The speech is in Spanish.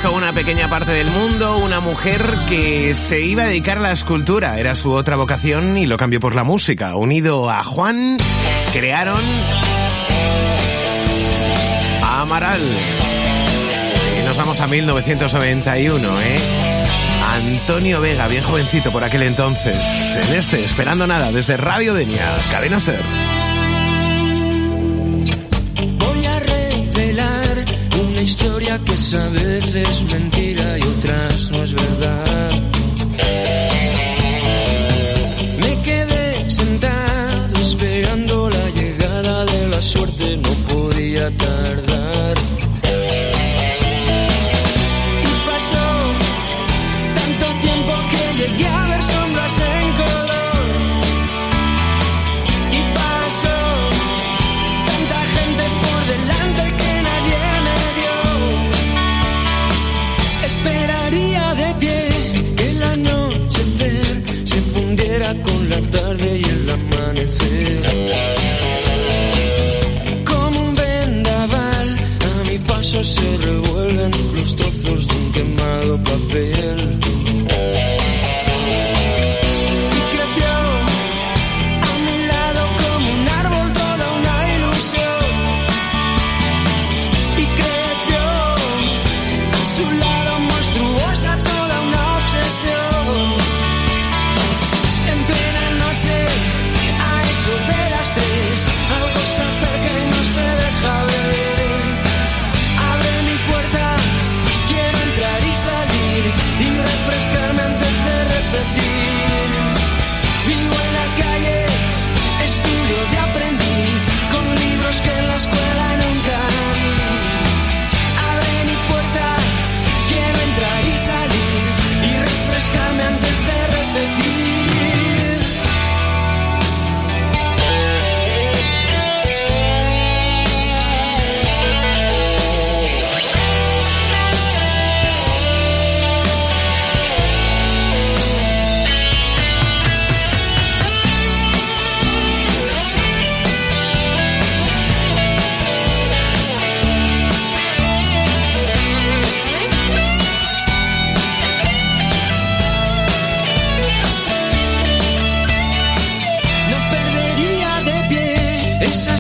dedicó una pequeña parte del mundo, una mujer que se iba a dedicar a la escultura, era su otra vocación y lo cambió por la música. Unido a Juan, crearon a Amaral. Y nos vamos a 1991, Antonio Vega, bien jovencito por aquel entonces, en Esperando Nada, desde Radio Denia, Cadena Ser. Voy a revelar una historia que a veces es mentira y otras no es verdad. Me quedé sentado esperando la llegada de la suerte, no podía tardar.